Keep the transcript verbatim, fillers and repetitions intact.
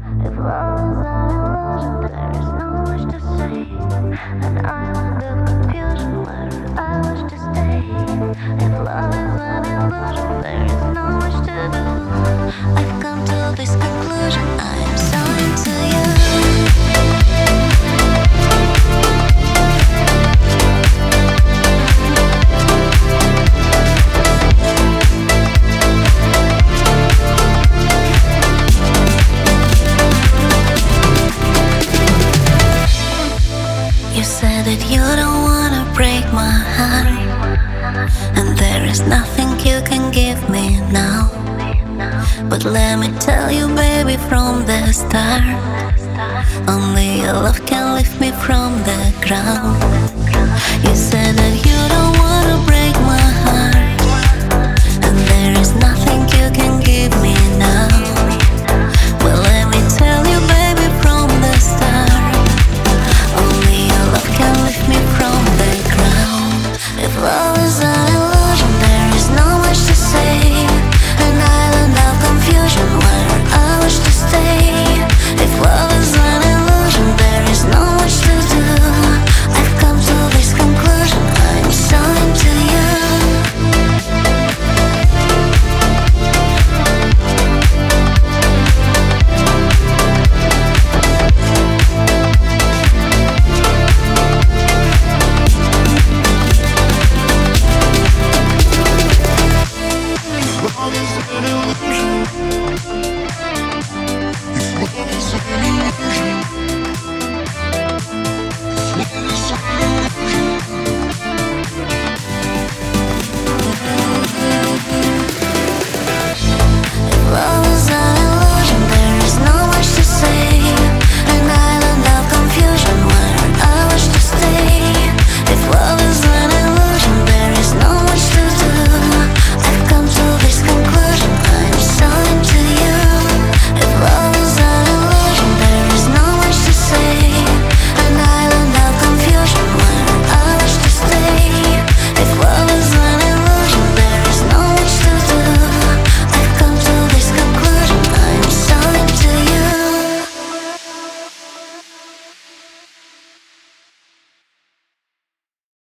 If love is an illusion, there is no much to say. And I'm in the confusion where I wish to stay. If love is an illusion, there is no much to do. I've come to this conclusion, I am so into you. You said that you don't wanna break my heart, and there is nothing you can give me now. But let me tell you, baby, from the start, only your love can lift me from the ground. You said that you don't wanna break my heart, and there is nothing